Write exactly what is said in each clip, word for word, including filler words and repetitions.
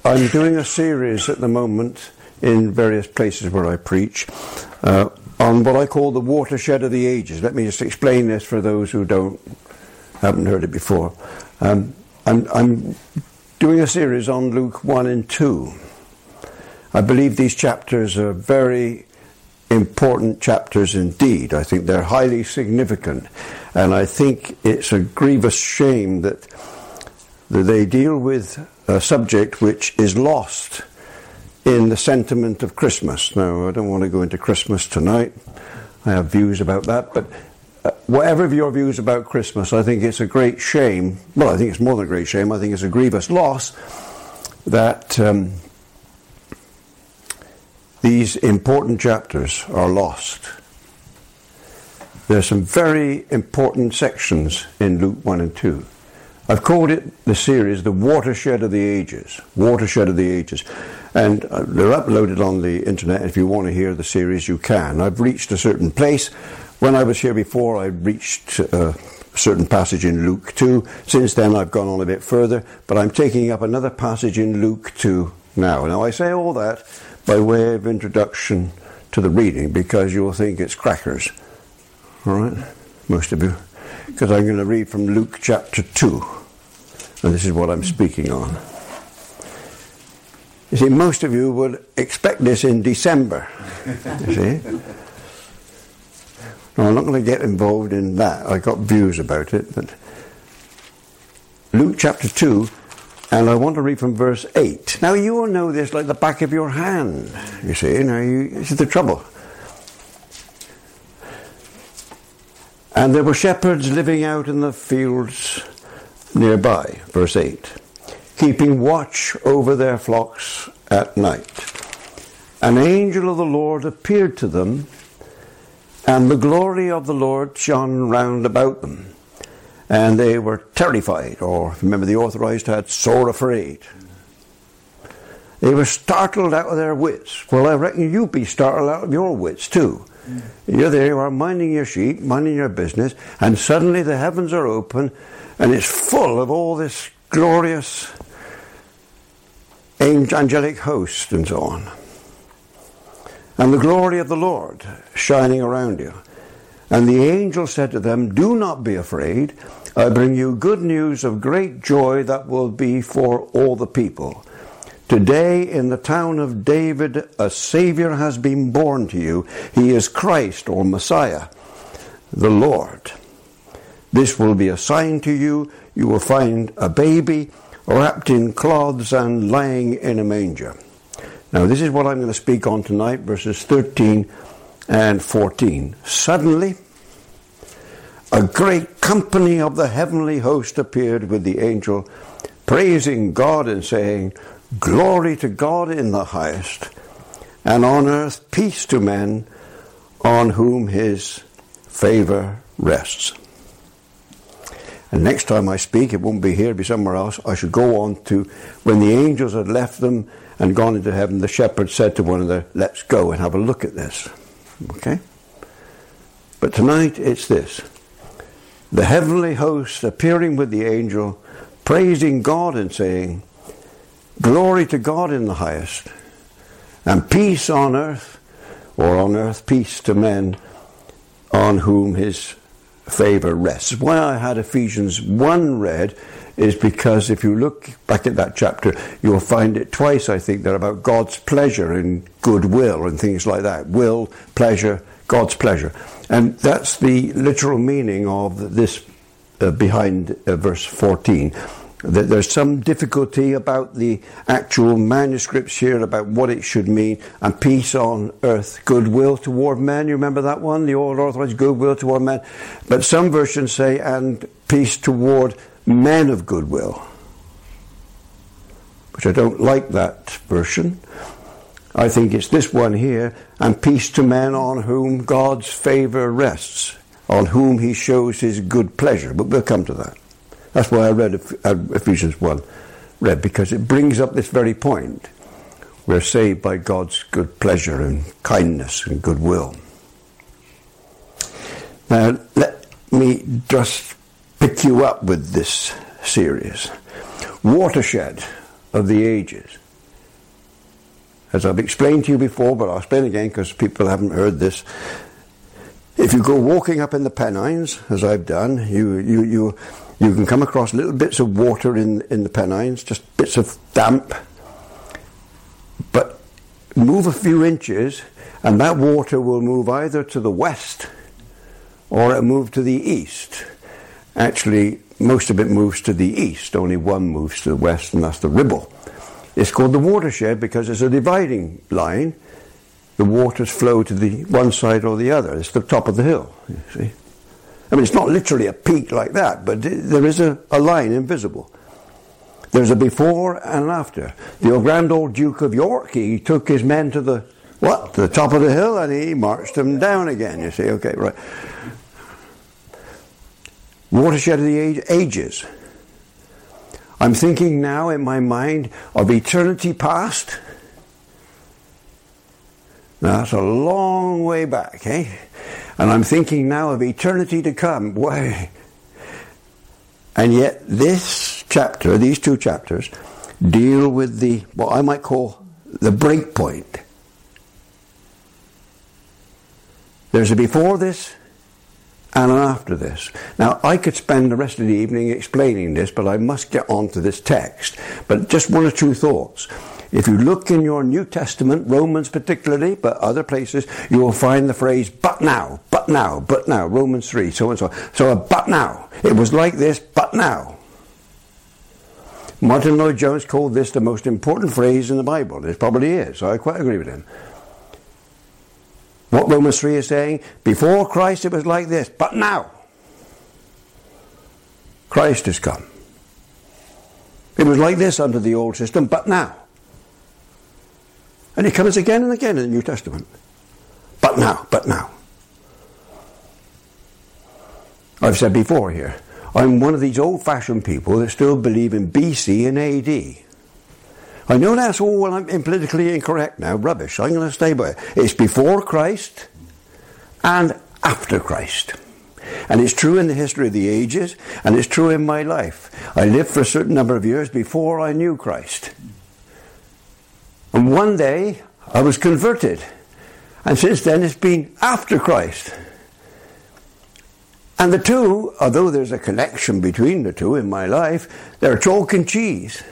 I'm doing a series at the moment in various places where I preach uh, on what I call the watershed of the ages. Let me just explain this for those who don't haven't heard it before. Um, I'm, I'm doing a series on Luke one and two. I believe these chapters are very important chapters indeed. I think they're highly significant, and I think it's a grievous shame that, that they deal with a subject which is lost in the sentiment of Christmas. Now, I don't want to go into Christmas tonight. I have views about that, but uh, whatever your views about Christmas, I think it's a great shame. Well, I think it's more than a great shame. I think it's a grievous loss that um, these important chapters are lost. There's some very important sections in Luke one and two. I've called it, the series, the watershed of the ages. Watershed of the ages. And uh, they're uploaded on the internet. If you want to hear the series, you can. I've reached a certain place. When I was here before, I reached uh, a certain passage in Luke two. Since then, I've gone on a bit further. But I'm taking up another passage in Luke two now. Now, I say all that by way of introduction to the reading, because you'll think it's crackers. All right? Most of you. Because I'm going to read from Luke chapter two. And this is what I'm speaking on. You see, most of you would expect this in December. You see? No, I'm not going to get involved in that. I got views about it. But Luke chapter two, and I want to read from verse eight. Now, you will know this like the back of your hand. You see, now you, this is the trouble. And there were shepherds living out in the fields nearby, verse eight, keeping watch over their flocks at night. An angel of the Lord appeared to them, and the glory of the Lord shone round about them. And they were terrified, or remember the authorized had sore afraid. They were startled out of their wits. Well, I reckon you'd be startled out of your wits too. Mm. You're there, you are minding your sheep, minding your business, and suddenly the heavens are open, and it's full of all this glorious angelic host and so on. And the glory of the Lord shining around you. And the angel said to them, "Do not be afraid. I bring you good news of great joy that will be for all the people. Today in the town of David a Savior has been born to you. He is Christ, or Messiah, the Lord. This will be a sign to you. You will find a baby wrapped in cloths and lying in a manger." Now this is what I'm going to speak on tonight, verses thirteen and fourteen. Suddenly a great company of the heavenly host appeared with the angel, praising God and saying, "Glory to God in the highest, and on earth peace to men on whom his favor rests." And next time I speak, it won't be here, it'll be somewhere else. I should go on to when the angels had left them and gone into heaven, the shepherds said to one another, "Let's go and have a look at this." Okay? But tonight it's this. The heavenly host appearing with the angel, praising God and saying, "Glory to God in the highest, and peace on earth," or on earth peace to men on whom his favor rests. Why I had Ephesians one read is because if you look back at that chapter, you'll find it twice, I think, they're about God's pleasure and goodwill and things like that. Will, pleasure, God's pleasure. And that's the literal meaning of this uh, behind uh, verse fourteen. That there's some difficulty about the actual manuscripts here about what it should mean. And peace on earth, goodwill toward men. You remember that one? The old authorized goodwill toward men. But some versions say, and peace toward men of goodwill. Which I don't like that version. I think it's this one here. And peace to men on whom God's favor rests. On whom he shows his good pleasure. But we'll come to that. That's why I read Ephesians one, read, because it brings up this very point. We're saved by God's good pleasure and kindness and goodwill. Now, let me just pick you up with this series. Watershed of the ages. As I've explained to you before, but I'll explain again because people haven't heard this. If you go walking up in the Pennines, as I've done, you you you you can come across little bits of water in, in the Pennines, just bits of damp. But move a few inches, and that water will move either to the west or it'll move to the east. Actually, most of it moves to the east. Only one moves to the west, and that's the Ribble. It's called the watershed because it's a dividing line. The waters flow to the one side or the other. It's the top of the hill, you see. I mean, it's not literally a peak like that, but there is a, a line invisible. There's a before and an after. The grand old Duke of York, he took his men to the, what, to the top of the hill, and he marched them down again, you see. Okay, right. Watershed of the age, ages. I'm thinking now in my mind of eternity past. Now that's a long way back, eh? And I'm thinking now of eternity to come. Why? And yet this chapter, these two chapters, deal with the, what I might call the break point. There's a before this and an after this. Now, I could spend the rest of the evening explaining this, but I must get on to this text. But just one or two thoughts. If you look in your New Testament, Romans particularly, but other places, you will find the phrase, but now, but now, but now, Romans three, so and so. So a but now. It was like this, but now. Martin Lloyd-Jones called this the most important phrase in the Bible. It probably is, so I quite agree with him. What Romans three is saying, before Christ it was like this, but now Christ has come. It was like this under the old system, but now. And it comes again and again in the New Testament. But now, but now. I've said before here, I'm one of these old-fashioned people that still believe in B C and A D. I know that's all well, I'm politically incorrect now, rubbish. I'm going to stay by it. It's before Christ and after Christ. And it's true in the history of the ages, and it's true in my life. I lived for a certain number of years before I knew Christ. And one day, I was converted. And since then, it's been after Christ. And the two, although there's a connection between the two in my life, they're chalk and cheese.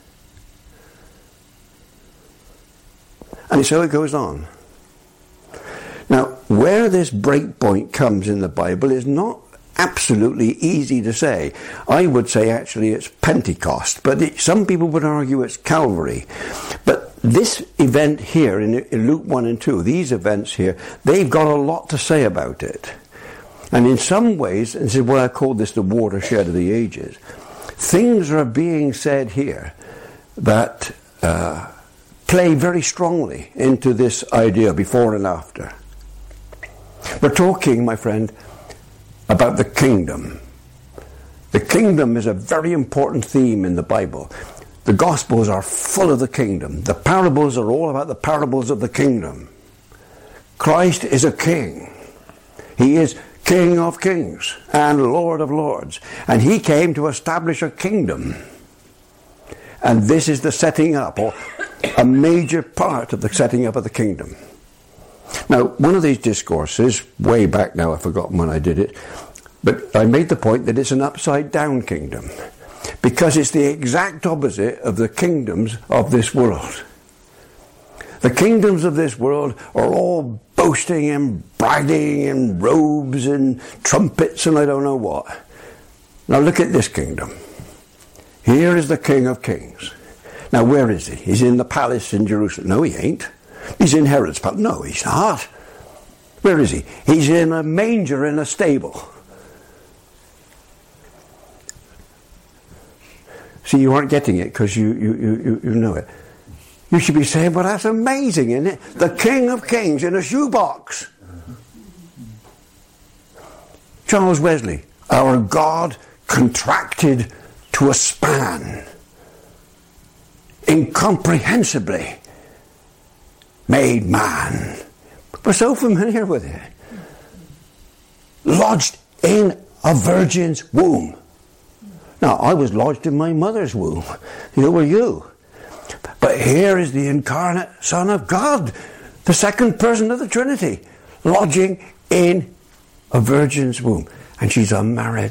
And so it goes on. Now, where this break point comes in the Bible is not absolutely easy to say. I would say actually it's Pentecost, but it, some people would argue it's Calvary. But this event here in, in Luke one and two, these events here, they've got a lot to say about it. And in some ways, and this is why I call this the watershed of the ages, things are being said here that uh, play very strongly into this idea before and after. We're talking, my friend, about the kingdom. The kingdom is a very important theme in the Bible. The Gospels are full of the kingdom. The parables are all about the parables of the kingdom. Christ is a king. He is King of kings and Lord of lords. And he came to establish a kingdom. And this is the setting up, or a major part of the setting up of the kingdom. Now, one of these discourses, way back now, I've forgotten when I did it, but I made the point that it's an upside-down kingdom, because it's the exact opposite of the kingdoms of this world. The kingdoms of this world are all boasting and bragging and robes and trumpets and I don't know what. Now look at this kingdom. Here is the King of Kings. Now where is he? He's in the palace in Jerusalem. No, he ain't. He's in Herod's palace. No, he's not. Where is he? He's in a manger in a stable. See, you aren't getting it because you, you, you, you know it. You should be saying, well, that's amazing, isn't it? The King of Kings in a shoebox. Charles Wesley, our God contracted to a span, incomprehensibly made man. We're so familiar with it. Lodged in a virgin's womb. Now, I was lodged in my mother's womb. You know, were you? But But here is the incarnate Son of God, the second person of the Trinity, lodging in a virgin's womb. And she's unmarried.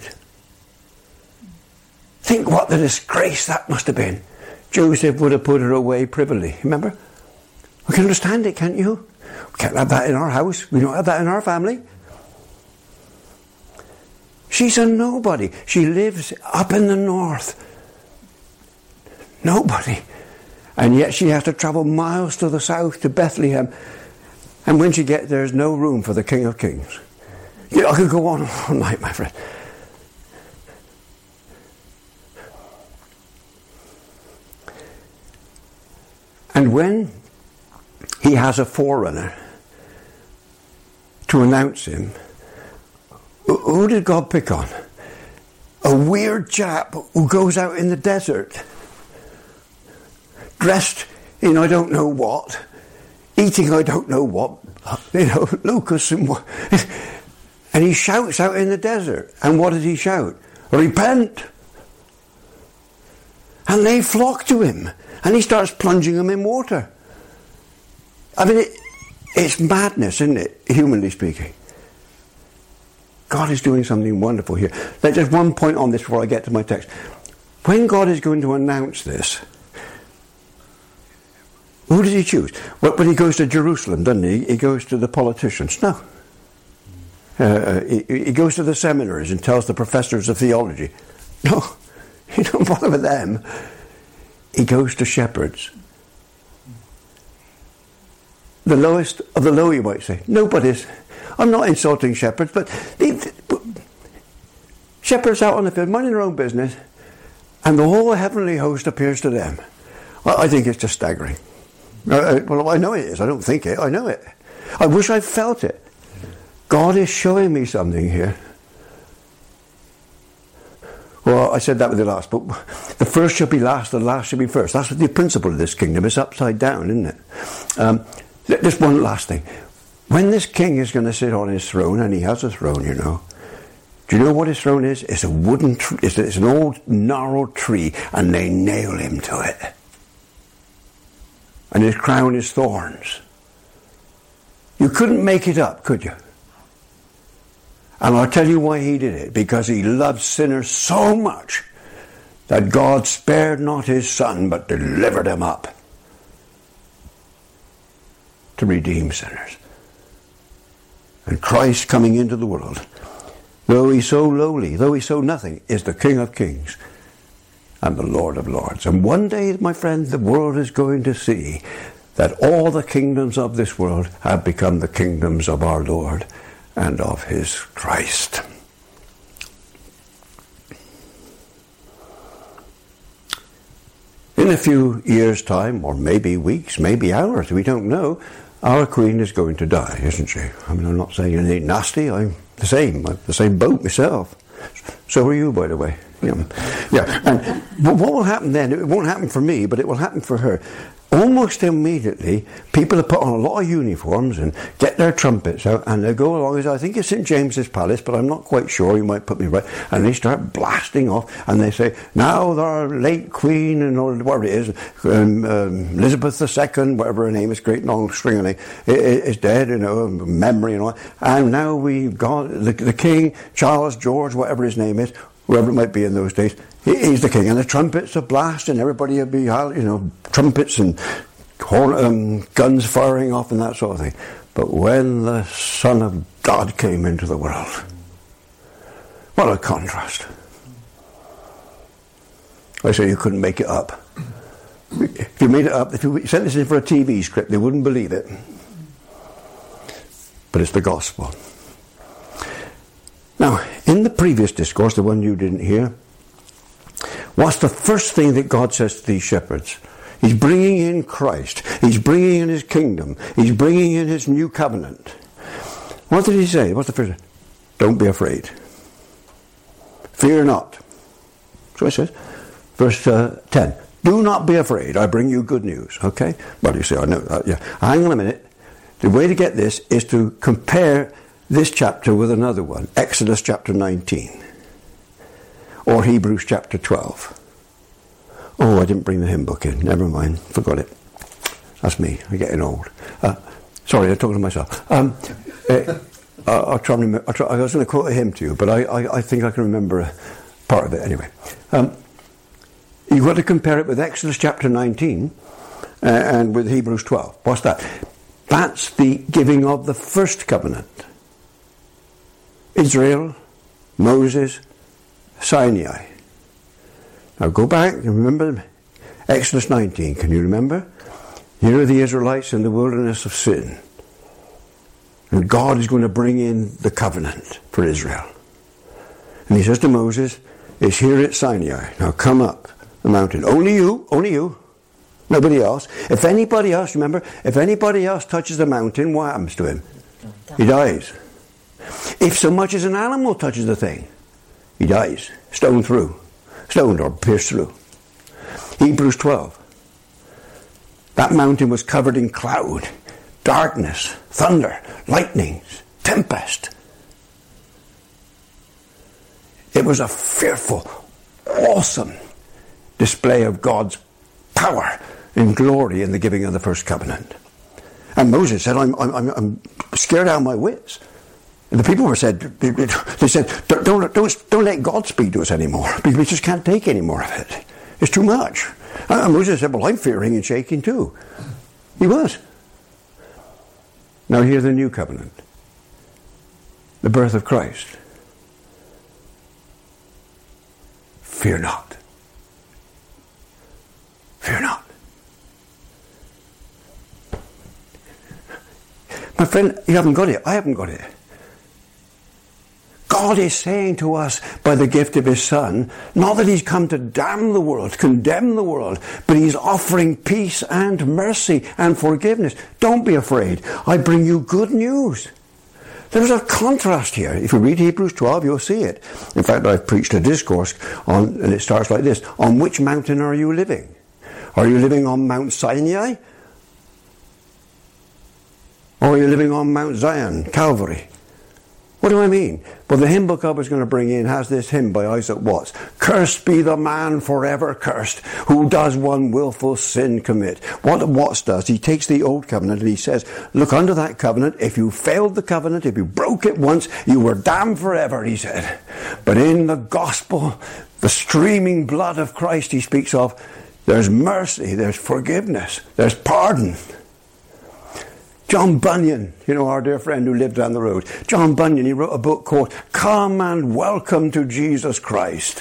Think what the disgrace that must have been. Joseph would have put her away privily. Remember? We can understand it, can't you? We can't have that in our house. We don't have that in our family. She's a nobody. She lives up in the north. Nobody. And yet she has to travel miles to the south, to Bethlehem. And when she gets there, there's no room for the King of Kings. Yeah, I could go on all night, my friend. And when he has a forerunner to announce him, who did God pick on? A weird chap who goes out in the desert, dressed in I don't know what, eating I don't know what, you know, locusts and what. And he shouts out in the desert. And what does he shout? Repent! And they flock to him. And he starts plunging them in water. I mean, it, it's madness, isn't it, humanly speaking? God is doing something wonderful here. There's just one point on this before I get to my text. When God is going to announce this, who does he choose? Well, when he goes to Jerusalem, doesn't he? He goes to the politicians. No. Uh, he, he goes to the seminaries and tells the professors of theology. No. He don't bother with them. He goes to shepherds. The lowest of the low, you might say. Nobody's. I'm not insulting shepherds, but they, shepherds out on the field, minding their own business, and the whole heavenly host appears to them. Well, I think it's just staggering. Uh, well, I know it is. I don't think it. I know it. I wish I felt it. God is showing me something here. Well, I said that with the last, but the first shall be last, the last shall be first. That's the principle of this kingdom. It's upside down, isn't it? Um, just one last thing. When this king is going to sit on his throne, and he has a throne, you know, do you know what his throne is? It's a wooden tree. It's, it's an old, gnarled tree, and they nail him to it. And his crown is thorns. You couldn't make it up, could you? And I'll tell you why he did it. Because he loved sinners so much that God spared not his son, but delivered him up to redeem sinners. And Christ coming into the world, though he's so lowly, though he's so nothing, is the King of Kings and the Lord of Lords. And one day, my friend, the world is going to see that all the kingdoms of this world have become the kingdoms of our Lord and of his Christ. In a few years' time, or maybe weeks, maybe hours, we don't know, our Queen is going to die, isn't she? I mean, I'm not saying anything nasty. I'm the same. I'm the same boat myself. So are you, by the way. Yeah. yeah. And what will happen then? It won't happen for me, but it will happen for her. Almost immediately, people have put on a lot of uniforms and get their trumpets out, and they go along as I think it's Saint James's Palace, but I'm not quite sure. You might put me right. And they start blasting off, and they say, "Now our late Queen and or whatever it is, um, um, Elizabeth the Second, whatever her name is, great long string of name, is dead. You know, memory and all. And now we've got the, the King, Charles, George, whatever his name is." Whoever it might be in those days, he's the king, and the trumpets are blasting. Everybody will be, you know, trumpets and horn, um, guns firing off and that sort of thing. But when the Son of God came into the world, what a contrast! I say you couldn't make it up. If you made it up, if you sent this in for a T V script, they wouldn't believe it. But it's the gospel. Now, in the previous discourse, the one you didn't hear, what's the first thing that God says to these shepherds? He's bringing in Christ. He's bringing in his kingdom. He's bringing in his new covenant. What did he say? What's the first? Don't be afraid. Fear not. So it says, verse uh, ten. Do not be afraid. I bring you good news. Okay? Well, you say, I know that. Yeah. Hang on a minute. The way to get this is to compare this chapter with another one, Exodus chapter nineteen, or Hebrews chapter twelve, Oh, I didn't bring the hymn book in. Never mind. Forgot it. That's me. I'm getting old. Uh, sorry, I'm talking to myself. Um, uh, I'll try and remember. I'll try, I was going to quote a hymn to you, but I, I, I think I can remember a part of it anyway. Um, you've got to compare it with Exodus chapter nineteen uh, and with Hebrews twelve. What's that? That's the giving of the first covenant. Israel, Moses, Sinai. Now go back and remember Exodus nineteen. Can you remember? Here are the Israelites in the wilderness of sin. And God is going to bring in the covenant for Israel. And he says to Moses, it's here at Sinai. Now come up the mountain. Only you, only you. Nobody else. If anybody else, remember, if anybody else touches the mountain, what happens to him? He dies. If so much as an animal touches the thing, he dies. Stoned through. Stoned or pierced through. Hebrews twelve. That mountain was covered in cloud, darkness, thunder, lightnings, tempest. It was a fearful, awesome display of God's power and glory in the giving of the first covenant. And Moses said, I'm, I'm, I'm scared out of my wits. And the people were said, they said, don't, don't, don't, don't let God speak to us anymore, because we just can't take any more of it. It's too much. And Moses said, well, I'm fearing and shaking too. He was. Now here's the new covenant. The birth of Christ. Fear not. Fear not. My friend, you haven't got it. I haven't got it. God is saying to us by the gift of his Son, not that he's come to damn the world, condemn the world, but he's offering peace and mercy and forgiveness. Don't be afraid. I bring you good news. There's a contrast here. If you read Hebrews twelve, you'll see it. In fact, I've preached a discourse on, and it starts like this. On which mountain are you living? Are you living on Mount Sinai? Or are you living on Mount Zion, Calvary? What do I mean? Well, the hymn book I was going to bring in has this hymn by Isaac Watts. Cursed be the man forever cursed, who does one willful sin commit. What Watts does, he takes the old covenant and he says, look, under that covenant, if you failed the covenant, if you broke it once, you were damned forever, he said. But in the gospel, the streaming blood of Christ he speaks of, there's mercy, there's forgiveness, there's pardon. John Bunyan, you know, our dear friend who lived down the road. John Bunyan, he wrote a book called Come and Welcome to Jesus Christ.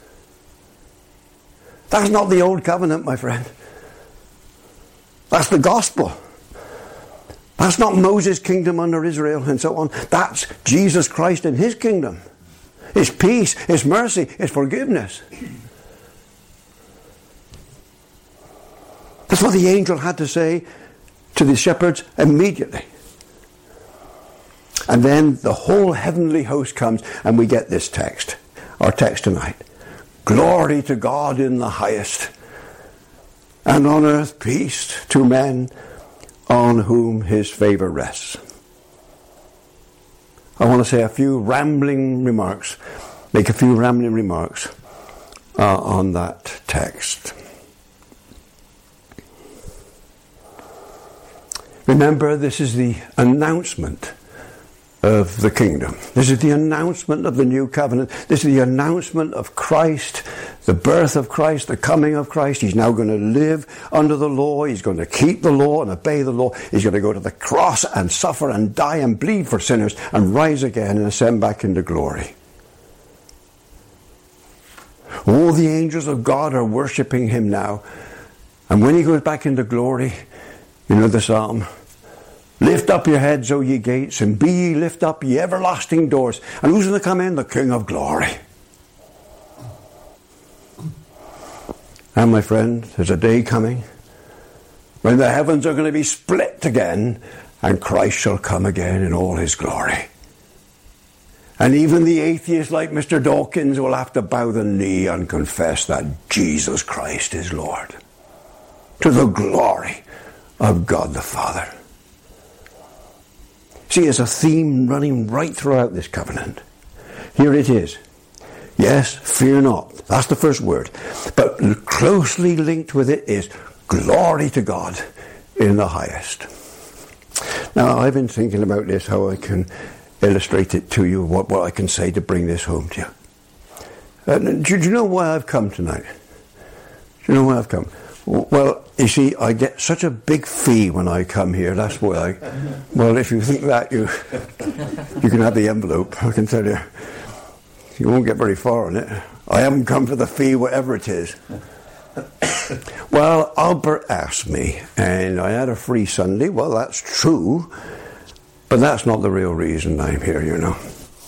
That's not the old covenant, my friend. That's the gospel. That's not Moses' kingdom under Israel and so on. That's Jesus Christ and his kingdom. His peace, his mercy, his forgiveness. That's what the angel had to say to the shepherds immediately. And then the whole heavenly host comes and we get this text, our text tonight. Glory to God in the highest, and on earth peace to men on whom his favour rests. I want to say a few rambling remarks, make a few rambling remarks uh, on that text. Remember, this is the announcement of the kingdom. This is the announcement of the new covenant. This is the announcement of Christ, the birth of Christ, the coming of Christ. He's now going to live under the law. He's going to keep the law and obey the law. He's going to go to the cross and suffer and die and bleed for sinners and rise again and ascend back into glory. All the angels of God are worshipping him now. And when he goes back into glory, you know the psalm, lift up your heads, O ye gates, and be ye lift up, ye everlasting doors. And who's going to come in? The King of glory. And my friend, there's a day coming when the heavens are going to be split again, and Christ shall come again in all his glory. And even the atheists like Mister Dawkins will have to bow the knee and confess that Jesus Christ is Lord, to the glory of God the Father. See, there's a theme running right throughout this covenant. Here it is. Yes, fear not. That's the first word. But closely linked with it is glory to God in the highest. Now, I've been thinking about this, how I can illustrate it to you, what, what I can say to bring this home to you. Uh, do, do you know why I've come tonight? Do you know why I've come? Well, you see, I get such a big fee when I come here. That's why I... Well, if you think that, you you can have the envelope, I can tell you. You won't get very far on it. I haven't come for the fee, whatever it is. Well, Albert asked me, and I had a free Sunday. Well, that's true, but that's not the real reason I'm here, you know.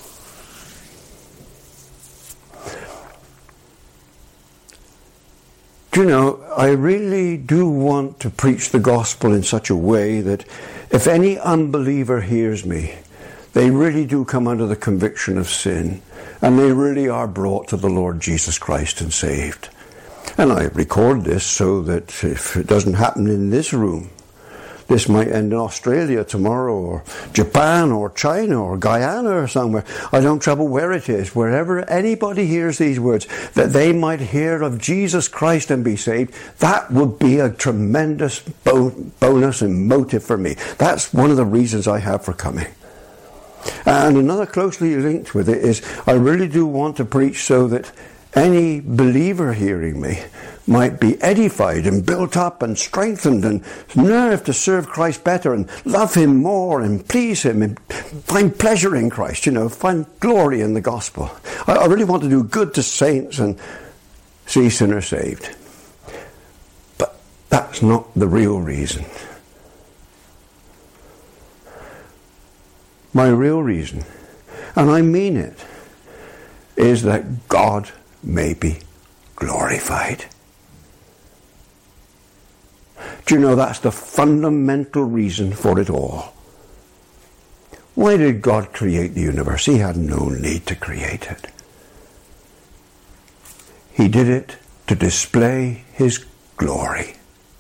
Do you know, I really do want to preach the gospel in such a way that if any unbeliever hears me, they really do come under the conviction of sin, and they really are brought to the Lord Jesus Christ and saved. And I record this so that if it doesn't happen in this room, this might end in Australia tomorrow, or Japan, or China, or Guyana, or somewhere. I don't trouble where it is. Wherever anybody hears these words, that they might hear of Jesus Christ and be saved, that would be a tremendous bo- bonus and motive for me. That's one of the reasons I have for coming. And another closely linked with it is, I really do want to preach so that any believer hearing me might be edified and built up and strengthened and nerved to serve Christ better and love him more and please him and find pleasure in Christ, you know, find glory in the gospel. I, I really want to do good to saints and see sinners saved. But that's not the real reason. My real reason, and I mean it, is that God may be glorified. Do you know that's the fundamental reason for it all? Why did God create the universe? He had no need to create it. He did it to display his glory.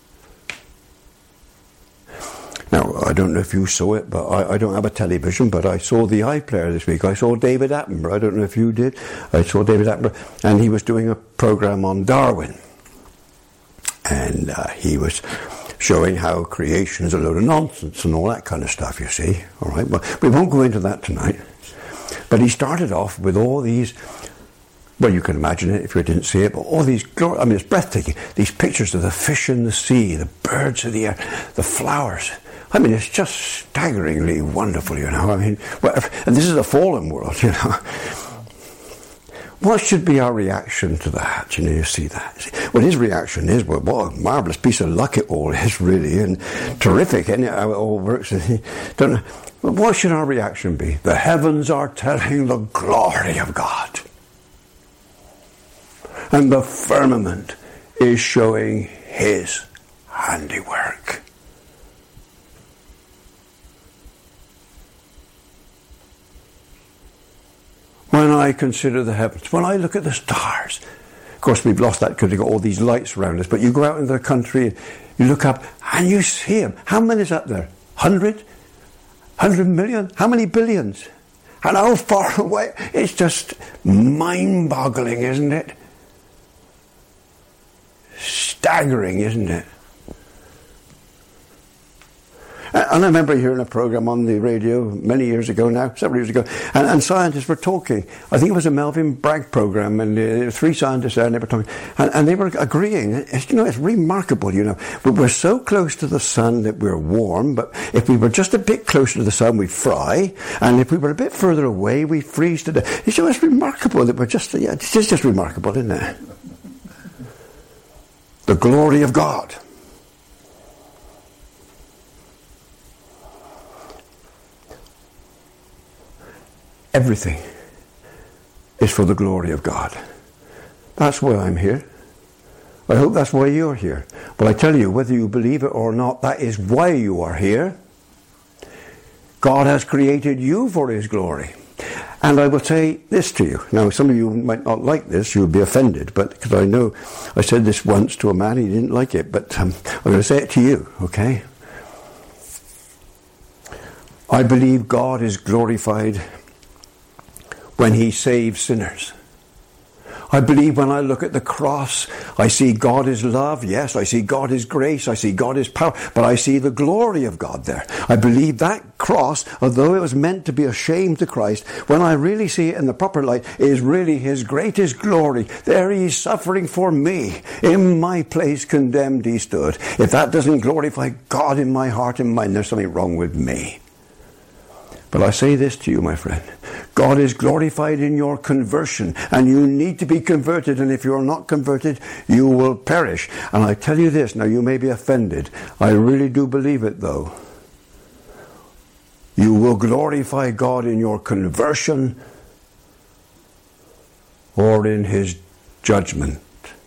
Now, I don't know if you saw it, but I, I don't have a television, but I saw the iPlayer this week. I saw David Attenborough. I don't know if you did. I saw David Attenborough, and he was doing a program on Darwin. And uh, he was showing how creation is a load of nonsense and all that kind of stuff, you see. All right, well, we won't go into that tonight. But he started off with all these, well, you can imagine it if you didn't see it, but all these, I mean, it's breathtaking. These pictures of the fish in the sea, the birds of the air, the flowers. I mean, it's just staggeringly wonderful, you know. I mean, whatever. And this is a fallen world, you know. What should be our reaction to that? You know, you see that. Well, his reaction is, well, what a marvellous piece of luck it all is, really, and terrific, isn't it, how it all works. Don't know. Well, what should our reaction be? The heavens are telling the glory of God. And the firmament is showing his handiwork. When I consider the heavens, when I look at the stars, of course we've lost that because we've got all these lights around us, but you go out into the country, you look up and you see them. How many is up there? Hundred? Hundred million? How many billions? And how far away? It's just mind-boggling, isn't it? Staggering, isn't it? And I remember hearing a program on the radio many years ago now, several years ago, and, and scientists were talking. I think it was a Melvin Bragg program, and uh, there were three scientists there, and they were talking, and, and they were agreeing. It's, you know, it's remarkable, you know. We're so close to the sun that we're warm, but if we were just a bit closer to the sun, we'd fry, and if we were a bit further away, we'd freeze to death. You know, it's remarkable that we're just, yeah, it's just, just remarkable, isn't it? The glory of God. Everything is for the glory of God. That's why I'm here. I hope that's why you're here. But I tell you, whether you believe it or not, that is why you are here. God has created you for his glory. And I will say this to you. Now, some of you might not like this. You'll be offended. But because I know I said this once to a man, he didn't like it. But um, I'm going to say it to you, okay? I believe God is glorified when he saves sinners. I believe when I look at the cross, I see God is love. Yes, I see God is grace. I see God is power. But I see the glory of God there. I believe that cross, although it was meant to be a shame to Christ, when I really see it in the proper light, is really his greatest glory. There he is suffering for me. In my place condemned he stood. If that doesn't glorify God in my heart and mind, there's something wrong with me. But I say this to you, my friend. God is glorified in your conversion, and you need to be converted, and if you're not converted, you will perish. And I tell you this, now you may be offended. I really do believe it, though. You will glorify God in your conversion or in his judgment.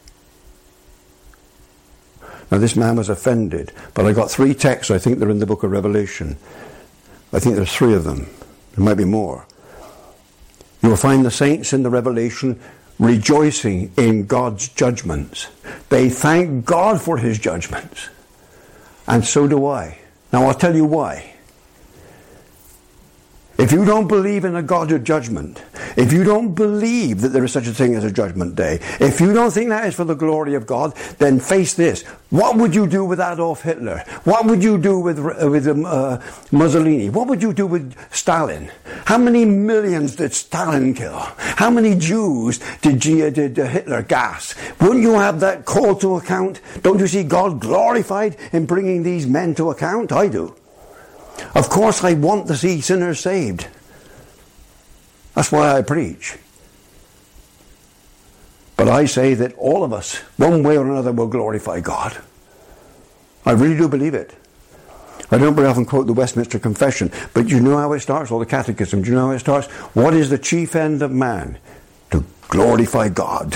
Now this man was offended, but I got three texts, I think they're in the book of Revelation. I think there's three of them. There might be more. You will find the saints in the Revelation rejoicing in God's judgments. They thank God for his judgments. And so do I. Now I'll tell you why. If you don't believe in a God of judgment, if you don't believe that there is such a thing as a judgment day, if you don't think that is for the glory of God, then face this. What would you do with Adolf Hitler? What would you do with, with uh, Mussolini? What would you do with Stalin? How many millions did Stalin kill? How many Jews did, G- did uh, Hitler gas? Wouldn't you have that call to account? Don't you see God glorified in bringing these men to account? I do. Of course I want to see sinners saved. That's why I preach. But I say that all of us, one way or another, will glorify God. I really do believe it. I don't very often quote the Westminster Confession, but you know how it starts, or the Catechism. Do you know how it starts? What is the chief end of man? To glorify God.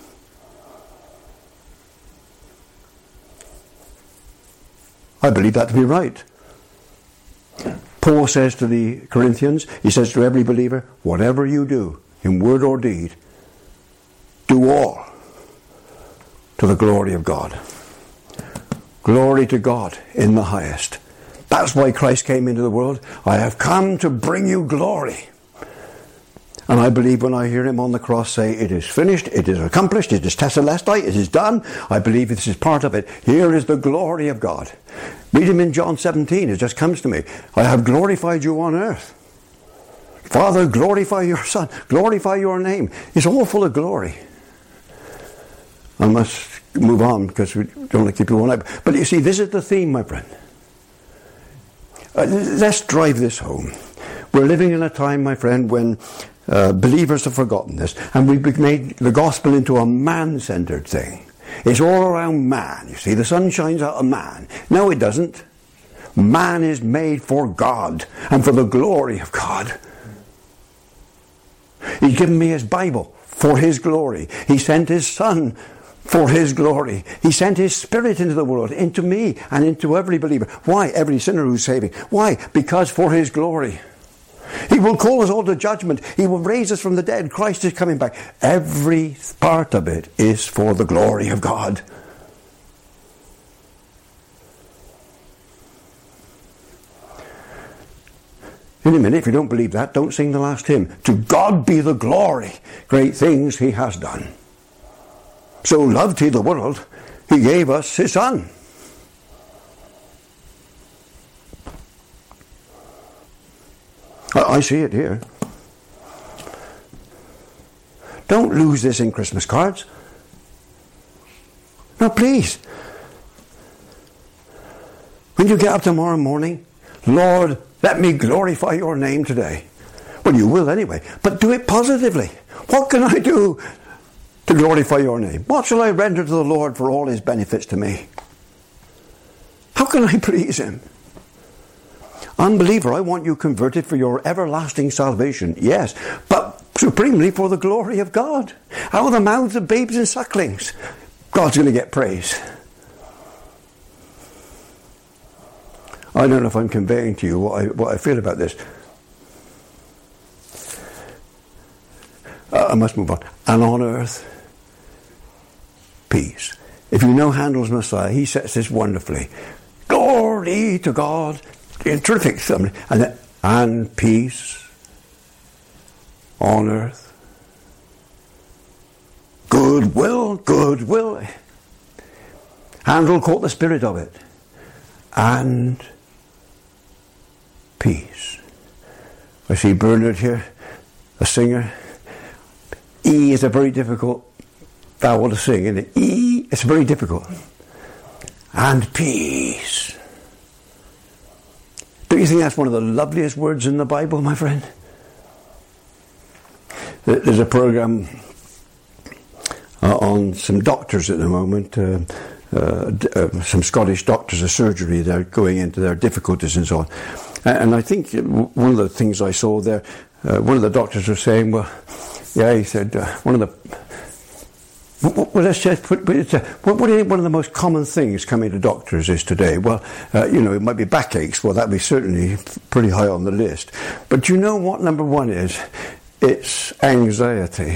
I believe that to be right. Paul says to the Corinthians, he says to every believer, whatever you do, in word or deed, do all to the glory of God. Glory to God in the highest. That's why Christ came into the world. I have come to bring you glory. And I believe when I hear him on the cross say, it is finished, it is accomplished, it is tetelestai, it is done, I believe this is part of it. Here is the glory of God. Read him in John seventeen, it just comes to me. I have glorified you on earth. Father, glorify your Son, glorify your name. It's all full of glory. I must move on because we don't want to keep you all night. But you see, this is the theme, my friend. Uh, let's drive this home. We're living in a time, my friend, when uh, believers have forgotten this, and we've made the gospel into a man-centered thing. It's all around man. You see, the sun shines out of man. No, it doesn't. Man is made for God and for the glory of God. He's given me his Bible for his glory. He sent his Son for his glory. He sent his Spirit into the world, into me and into every believer. Why? Every sinner who's saving. Why? Because for his glory. He will call us all to judgment. He will raise us from the dead. Christ is coming back. Every part of it is for the glory of God. In a minute, if you don't believe that, don't sing the last hymn. To God be the glory, great things he has done. So loved he the world, he gave us his Son. I see it here. Don't lose this in Christmas cards. No, please. When you get up tomorrow morning, Lord, let me glorify your name today. Well, you will anyway, but do it positively. What can I do to glorify your name? What shall I render to the Lord for all his benefits to me? How can I please him? Unbeliever, I want you converted for your everlasting salvation. Yes, but supremely for the glory of God. Out of the mouths of babes and sucklings, God's going to get praise. I don't know if I'm conveying to you what I, what I feel about this. Uh, I must move on. And on earth, peace. If you know Handel's Messiah, he sets this wonderfully. Glory to God. Terrific something. And, then, and peace on earth Goodwill, goodwill. Handel caught the spirit of it. And peace. I see Bernard here, a singer. E is a very difficult vowel to sing, isn't it? E, it's very difficult. And peace. Do you think that's one of the loveliest words in the Bible, my friend? There's a program uh, on some doctors at the moment, uh, uh, uh, some Scottish doctors of surgery. They're going into their difficulties and so on. And I think one of the things I saw there, uh, one of the doctors was saying, well, yeah, he said, uh, one of the, well, let's just put, it's a, what, what do you think one of the most common things coming to doctors is today? Well, uh, you know, it might be backaches. Well, that'd be certainly pretty high on the list. But you know what number one is? It's anxiety.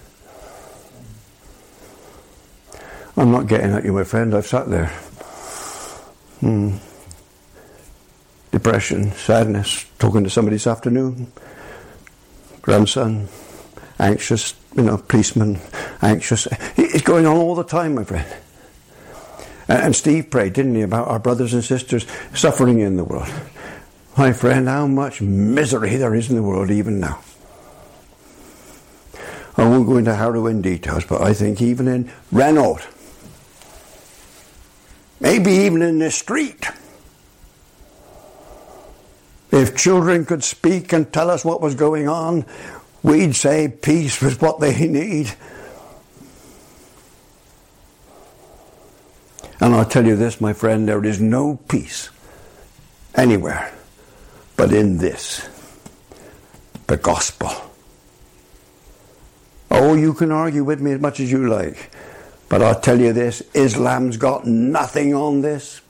I'm not getting at you, my friend. I've sat there. Hmm. Depression, sadness, talking to somebody this afternoon. Grandson, anxious, you know, policeman, anxious. It's going on all the time, my friend. And Steve prayed, didn't he, about our brothers and sisters suffering in the world. My friend, how much misery there is in the world even now. I won't go into harrowing details, but I think even in Renault, maybe even in the street, if children could speak and tell us what was going on, we'd say peace was what they need. And I'll tell you this, my friend, there is no peace anywhere but in this, the gospel. Oh, you can argue with me as much as you like, but I'll tell you this, Islam's got nothing on this.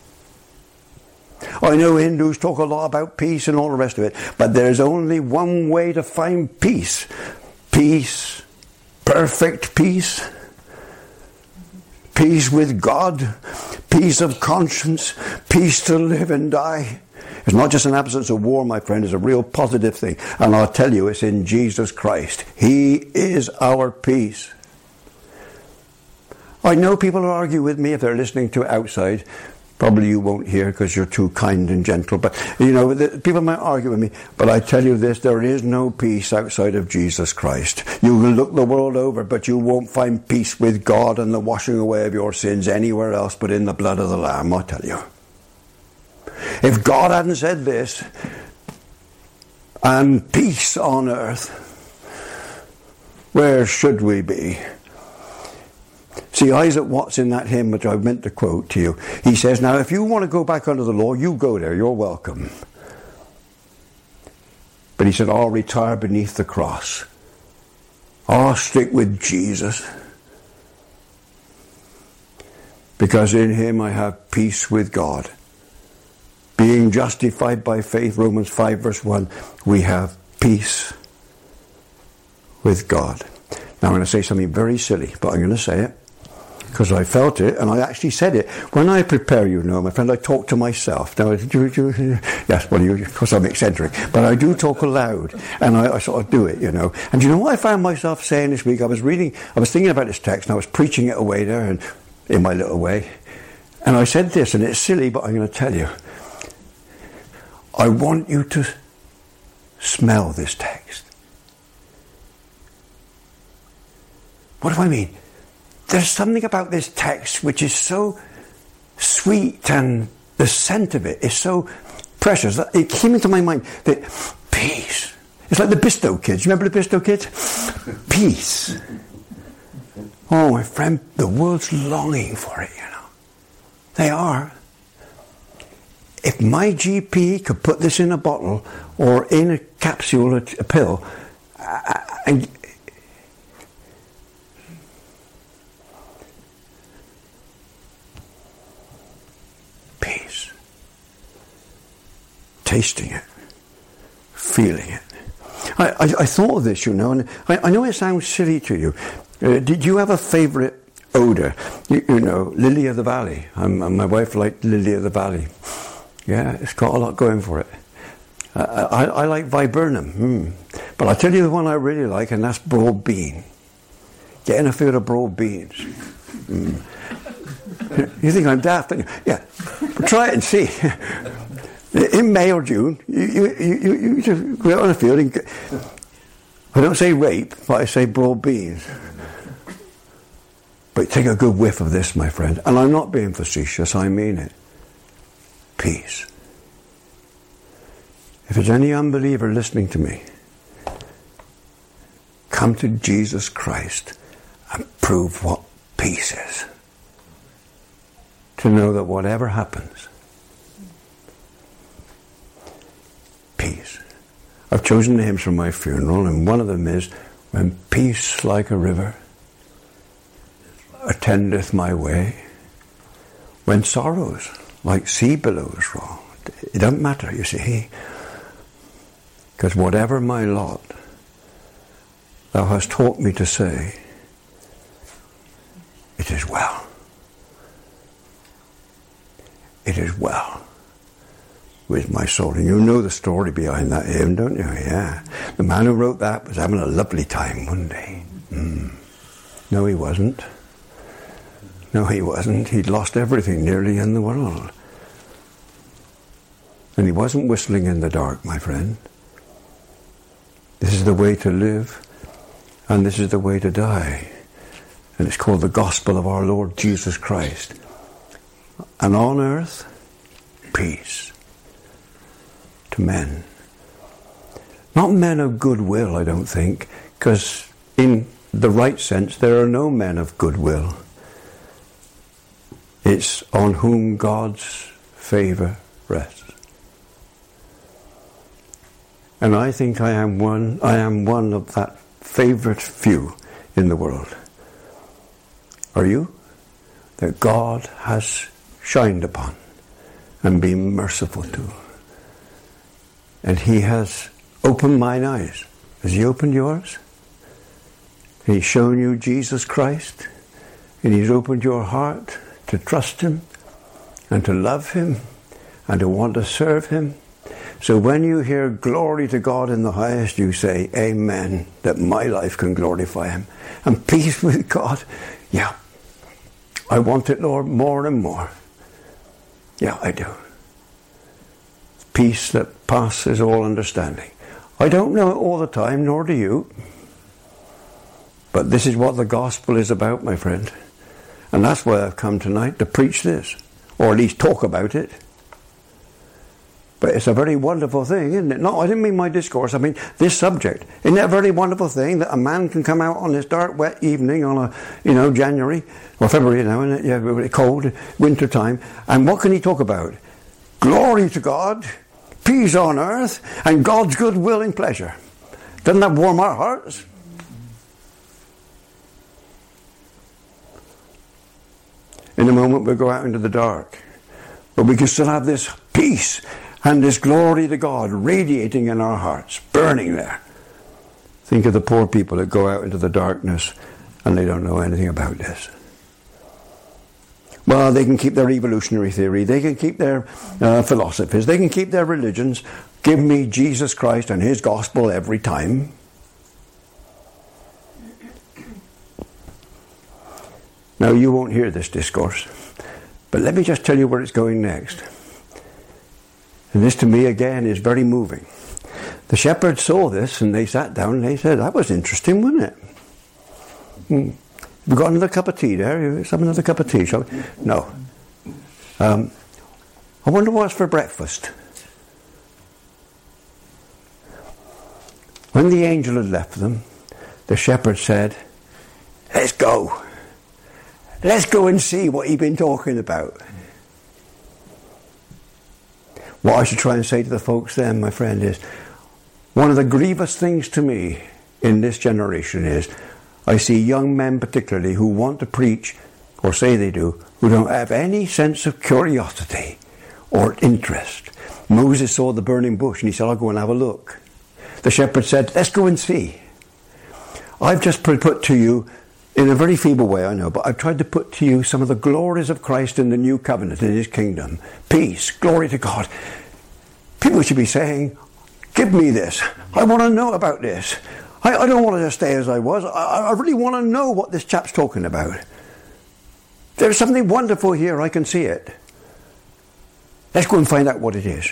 I know Hindus talk a lot about peace and all the rest of it, but there's only one way to find peace. Peace, perfect peace, peace with God, peace of conscience, peace to live and die. It's not just an absence of war, my friend, it's a real positive thing. And I'll tell you, it's in Jesus Christ. He is our peace. I know people will argue with me if they're listening to it outside. Probably you won't hear because you're too kind and gentle. But, you know, the, people might argue with me. But I tell you this, there is no peace outside of Jesus Christ. You will look the world over, but you won't find peace with God and the washing away of your sins anywhere else but in the blood of the Lamb, I tell you. If God hadn't said this, and peace on earth, where should we be? See, Isaac Watts in that hymn, which I meant to quote to you, he says, now if you want to go back under the law, you go there, you're welcome. But he said, I'll retire beneath the cross. I'll stick with Jesus. Because in him I have peace with God. Being justified by faith, Romans five verse one, we have peace with God. Now I'm going to say something very silly, but I'm going to say it. Because I felt it, and I actually said it. When I prepare, you know, my friend, I talk to myself. Now, do, do, yes, well, you, of course I'm eccentric, but I do talk aloud, and I, I sort of do it, you know. And you know what I found myself saying this week? I was reading, I was thinking about this text, and I was preaching it away there, and in my little way. And I said this, and it's silly, but I'm going to tell you. I want you to smell this text. What do I mean? There's something about this text which is so sweet, and the scent of it is so precious. It came into my mind that peace. It's like the Bisto kids. You remember the Bisto kids? Peace. Oh, my friend, the world's longing for it, you know. They are. If my G P could put this in a bottle or in a capsule, a, a pill, and peace, tasting it, feeling it. I, I, I thought of this, you know, and I, I know it sounds silly to you. Uh, did you have a favourite odour? You, you know, Lily of the Valley. I'm, my wife liked Lily of the Valley. Yeah, it's got a lot going for it. Uh, I, I like viburnum, mm. But I'll tell you the one I really like, and that's broad bean. getting a field of broad beans. Mm. You think I'm daft, don't you? Yeah. But try it and see. In May or June, you, you, you, you just go out on the field and get, I don't say rape, but I say broad beans. But take a good whiff of this, my friend. And I'm not being facetious, I mean it. Peace. If there's any unbeliever listening to me, come to Jesus Christ and prove what peace is. To know that whatever happens, peace. I've chosen names for my funeral, and one of them is, when peace like a river attendeth my way, when sorrows like sea billows roll. It doesn't matter, you see, because whatever my lot, thou hast taught me to say, it is well. It is well with my soul. And you know the story behind that hymn, don't you? Yeah. The man who wrote that was having a lovely time, wasn't he? Mm. No, he wasn't. No, he wasn't. He'd lost everything nearly in the world. And he wasn't whistling in the dark, my friend. This is the way to live, and this is the way to die. And it's called the gospel of our Lord Jesus Christ. And on earth, peace to men. Not men of goodwill, I don't think, because in the right sense, there are no men of goodwill. It's on whom God's favour rests. And I think I am one, I am one of that favourite few in the world. Are you? That God has shined upon and been merciful to. And he has opened mine eyes. Has he opened yours? And he's shown you Jesus Christ. And he's opened your heart to trust him and to love him and to want to serve him. So when you hear glory to God in the highest, you say, amen, that my life can glorify him. And peace with God. Yeah. I want it, Lord, more and more. Yeah, I do. Peace that passes all understanding. I don't know it all the time, nor do you. But this is what the gospel is about, my friend. And that's why I've come tonight, to preach this. Or at least talk about it. But it's a very wonderful thing, isn't it? No, I didn't mean my discourse. I mean this subject. Isn't it a very wonderful thing that a man can come out on this dark, wet evening on a, you know, January or February now, isn't it? Yeah, really cold, winter time. And what can he talk about? Glory to God, peace on earth, and God's good will and pleasure. Doesn't that warm our hearts? In a moment we'll go out into the dark. But we can still have this peace and this glory to God radiating in our hearts, burning there. Think of the poor people that go out into the darkness and they don't know anything about this. Well, they can keep their evolutionary theory, they can keep their uh, philosophies, they can keep their religions. Give me Jesus Christ and his gospel every time. Now, you won't hear this discourse, but let me just tell you where it's going next. And this to me again is very moving. The shepherds saw this and they sat down and they said, that was interesting, wasn't it? Hmm. We've got another cup of tea there. Let's have another cup of tea, shall we? No. Um, I wonder what's for breakfast. When the angel had left them, the shepherd said, let's go. Let's go and see what he'd been talking about. What I should try and say to the folks then, my friend, is one of the grievous things to me in this generation is I see young men particularly who want to preach, or say they do, who don't have any sense of curiosity or interest. Moses saw the burning bush and he said, I'll go and have a look. The shepherd said, let's go and see. I've just put to you, in a very feeble way, I know, but I've tried to put to you some of the glories of Christ in the new covenant, in his kingdom. Peace, glory to God. People should be saying, give me this. I want to know about this. I, I don't want to just stay as I was. I, I really want to know what this chap's talking about. There's something wonderful here. I can see it. Let's go and find out what it is.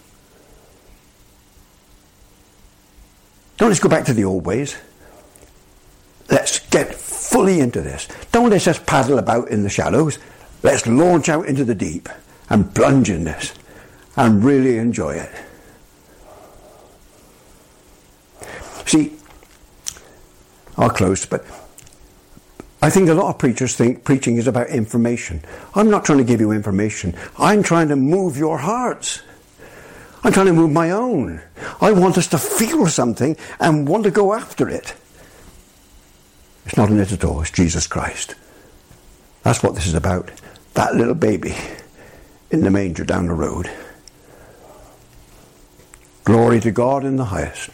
Don't let's go back to the old ways. Let's get fully into this. Don't let's just paddle about in the shallows. Let's launch out into the deep and plunge in this and really enjoy it. See, I'll close, but I think a lot of preachers think preaching is about information. I'm not trying to give you information. I'm trying to move your hearts. I'm trying to move my own. I want us to feel something and want to go after it. It's not in it at all. It's Jesus Christ. That's what this is about. That little baby in the manger down the road. Glory to God in the highest.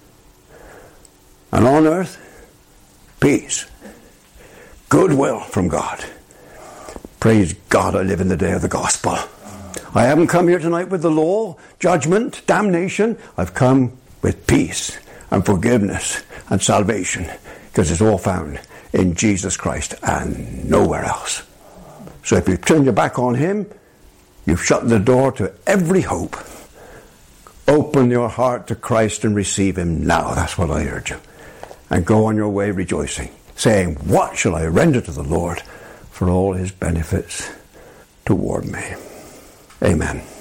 And on earth, peace. Goodwill from God. Praise God, I live in the day of the gospel. I haven't come here tonight with the law, judgment, damnation. I've come with peace and forgiveness and salvation, because it's all found in Jesus Christ and nowhere else. So if you turn your back on him, you've shut the door to every hope. Open your heart to Christ and receive him now. That's what I urge you. And go on your way rejoicing, saying, what shall I render to the Lord for all his benefits toward me? Amen.